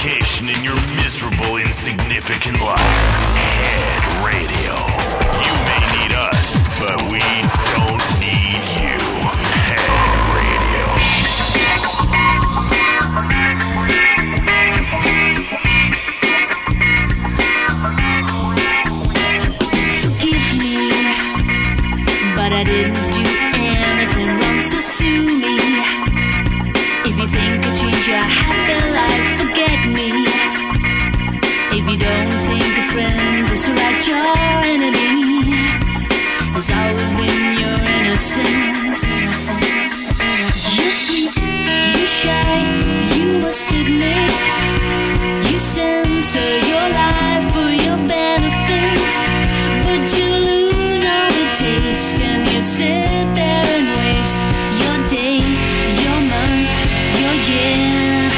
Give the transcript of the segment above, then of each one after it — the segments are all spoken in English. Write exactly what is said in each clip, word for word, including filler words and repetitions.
location in your miserable, insignificant life. Head Radio. You may need us, but we don't need you. Head Radio. Forgive me, but I didn't do anything wrong, so sue me. If you think I changed your happy life, forget me. If you don't think a friend is right, your enemy has always been your innocence. You're sweet, you're shy, you must admit. You censor your life for your benefit, but you lose all the taste and you sit there and waste your day, your month, your year.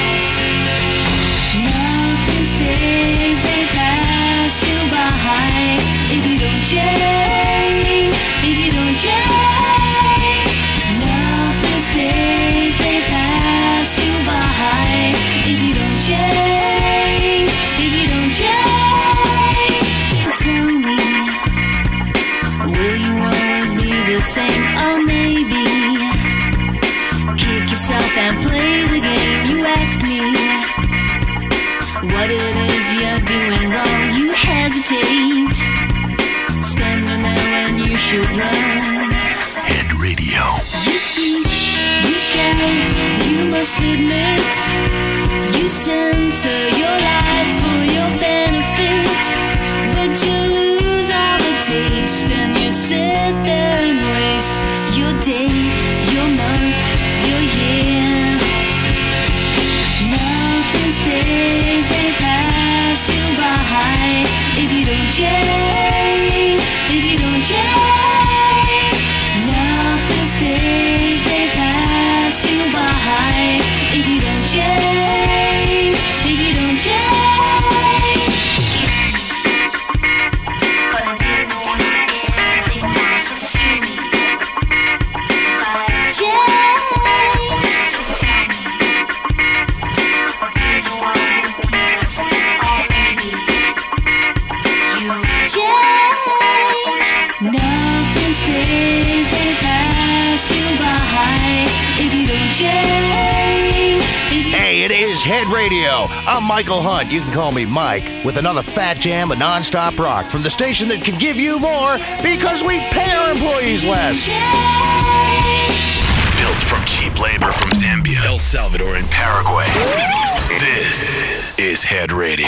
Nothing stays, they pass you by. If you don't change, if you don't change, nothing stays, they pass you by. If you don't change, if you don't change, tell me, will you always be the same? Or maybe kick yourself and play the game. You ask me what it is you're doing wrong. You hesitate, standing there when you should run. Head Radio. You see, you shy, you must admit. You censor your life for your benefit, but you lose all the taste and you sit there and waste your day, your month, your year. Nothing stays, they pass you by. If you don't change, if you don't change, nothing stays, they pass you by. If you don't change, if you don't change, but I didn't do anything wrong, so sue me. If I change, so tell me, will you always be the same? Or maybe you change. Nothing stays, they pass you by. If you don't change, if you Hey, it is Head Radio. I'm Michael Hunt. You can call me Mike, with another fat jam of nonstop rock from the station that can give you more because we pay our employees less. Built from cheap labor from Zambia, El Salvador, and Paraguay. This is Head Radio.